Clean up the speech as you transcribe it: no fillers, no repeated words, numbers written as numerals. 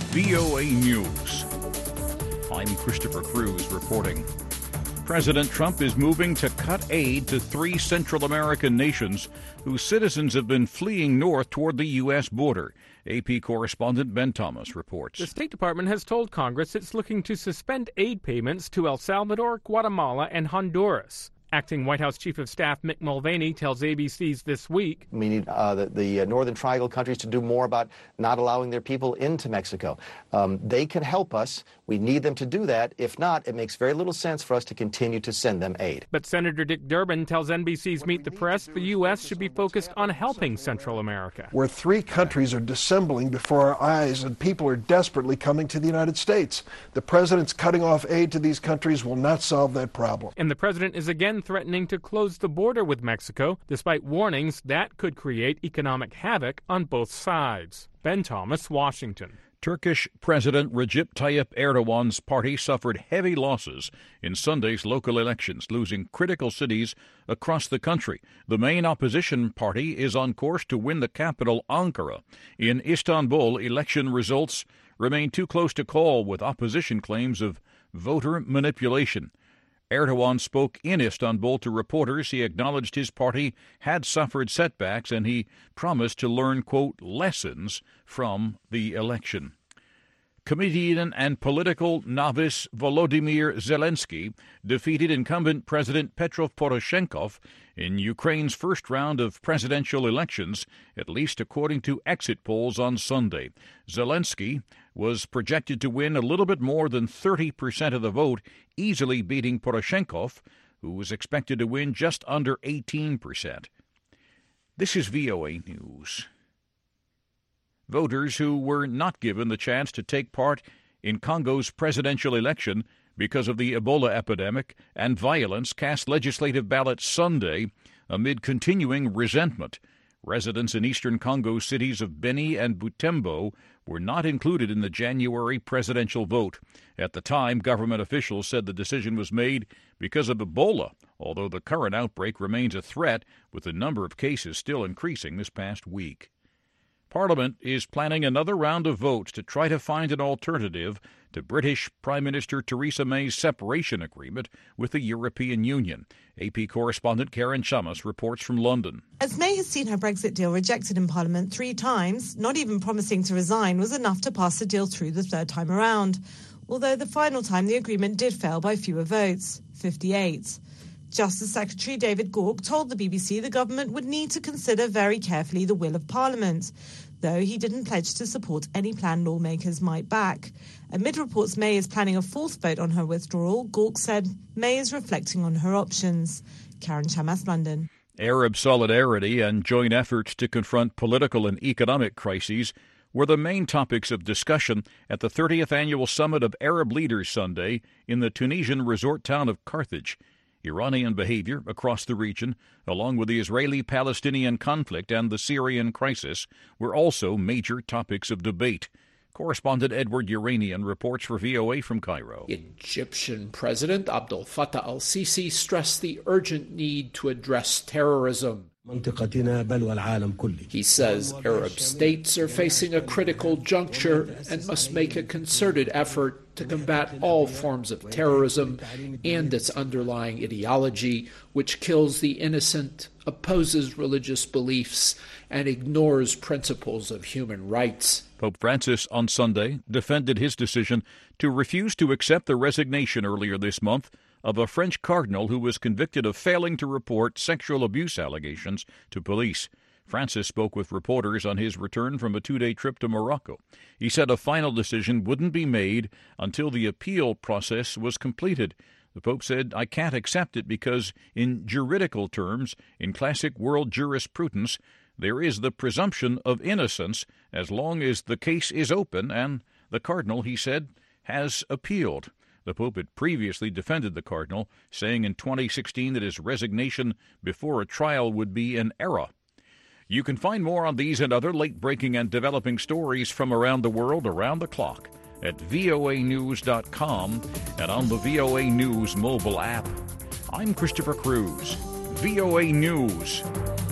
VOA News. I'm Christopher Cruz reporting. President Trump is moving to cut aid to 3 Central American nations whose citizens have been fleeing north toward the U.S. border. AP correspondent Ben Thomas reports. The State Department has told Congress it's looking to suspend aid payments to El Salvador, Guatemala, and Honduras. Acting White House Chief of Staff Mick Mulvaney tells ABC's This Week. We need the Northern Triangle countries to do more about not allowing their people into Mexico. They can help us. We need them to do that. If not, it makes very little sense for us to continue to send them aid. But Senator Dick Durbin tells NBC's Meet the Press the U.S. should be focused on helping Central America. Where 3 countries are dissembling before our eyes and people are desperately coming to the United States. The president's cutting off aid to these countries will not solve that problem. And the president is again threatening to close the border with Mexico, despite warnings that could create economic havoc on both sides. Ben Thomas, Washington. Turkish President Recep Tayyip Erdogan's party suffered heavy losses in Sunday's local elections, losing critical cities across the country. The main opposition party is on course to win the capital, Ankara. In Istanbul, election results remain too close to call, with opposition claims of voter manipulation. Erdogan spoke in Istanbul to reporters. He acknowledged his party had suffered setbacks, and he promised to learn, quote, lessons from the election. Comedian and political novice Volodymyr Zelensky defeated incumbent President Petro Poroshenko in Ukraine's first round of presidential elections, at least according to exit polls on Sunday. Zelensky was projected to win a little bit more than 30% of the vote, easily beating Poroshenko, who was expected to win just under 18%. This is VOA News. Voters who were not given the chance to take part in Congo's presidential election because of the Ebola epidemic and violence cast legislative ballots Sunday amid continuing resentment. Residents in eastern Congo cities of Beni and Butembo were not included in the January presidential vote. At the time, government officials said the decision was made because of Ebola, although the current outbreak remains a threat, with the number of cases still increasing this past week. Parliament is planning another round of votes to try to find an alternative to British Prime Minister Theresa May's separation agreement with the European Union. AP correspondent Karen Chamas reports from London. As May has seen her Brexit deal rejected in Parliament 3 times, not even promising to resign was enough to pass the deal through the 3rd time around. Although the final time the agreement did fail by fewer votes, 58. Justice Secretary David Gauke told the BBC the government would need to consider very carefully the will of Parliament, though he didn't pledge to support any plan lawmakers might back. Amid reports May is planning a 4th vote on her withdrawal, Gauke said May is reflecting on her options. Karen Chamas, London. Arab solidarity and joint efforts to confront political and economic crises were the main topics of discussion at the 30th annual Summit of Arab Leaders Sunday in the Tunisian resort town of Carthage. Iranian behavior across the region, along with the Israeli-Palestinian conflict and the Syrian crisis, were also major topics of debate. Correspondent Edward Uranian reports for VOA from Cairo. Egyptian President Abdel Fattah al-Sisi stressed the urgent need to address terrorism. He says Arab states are facing a critical juncture and must make a concerted effort to combat all forms of terrorism and its underlying ideology, which kills the innocent, opposes religious beliefs, and ignores principles of human rights. Pope Francis on Sunday defended his decision to refuse to accept the resignation earlier this month of a French cardinal who was convicted of failing to report sexual abuse allegations to police. Francis spoke with reporters on his return from a 2-day trip to Morocco. He said a final decision wouldn't be made until the appeal process was completed. The Pope said, "I can't accept it because, in juridical terms, in classic world jurisprudence, there is the presumption of innocence as long as the case is open, and the cardinal," he said, "has appealed." The Pope had previously defended the cardinal, saying in 2016 that his resignation before a trial would be an error. You can find more on these and other late-breaking and developing stories from around the world around the clock at voanews.com and on the VOA News mobile app. I'm Christopher Cruz, VOA News.